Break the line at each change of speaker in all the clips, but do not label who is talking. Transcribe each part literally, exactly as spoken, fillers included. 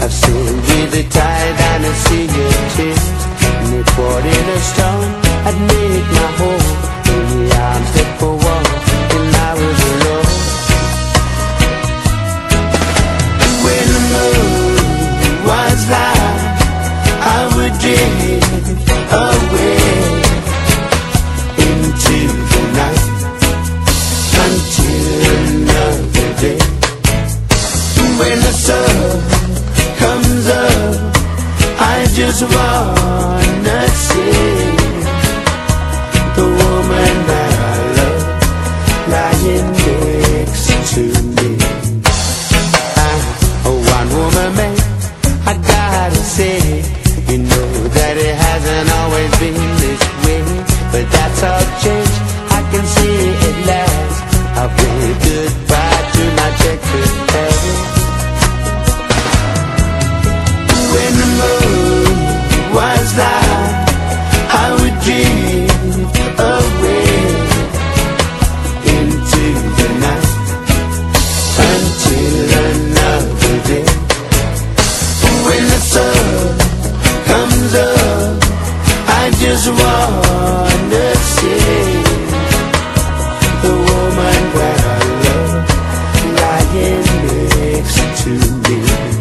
sail with the tide and a sea of tears. And if poured in a stone, I'd make my home in the arms that were warm when I was alone. When the moon was light, I would drift away into the night until another day. When the sun comes up, I just wanna see the woman that I love lying next to me. I'm a one-woman man, I gotta say, you know that it hasn't always been this way, but that's all changed, I can see it at last. I've waved goodbye to my checkered past. When the moon was light, I would drift away into the night until another day. When the sun comes up, I just wanna see the woman that I love lying next to me.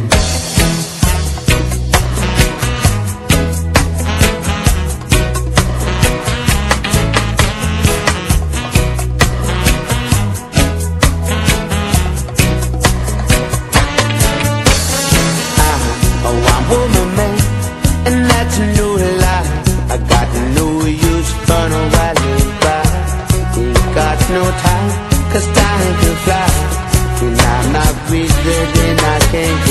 Woman, man, and that's no lie. I got no use for no alibi. Ain't got no time, 'cause time can fly. When I'm not with her, then I can't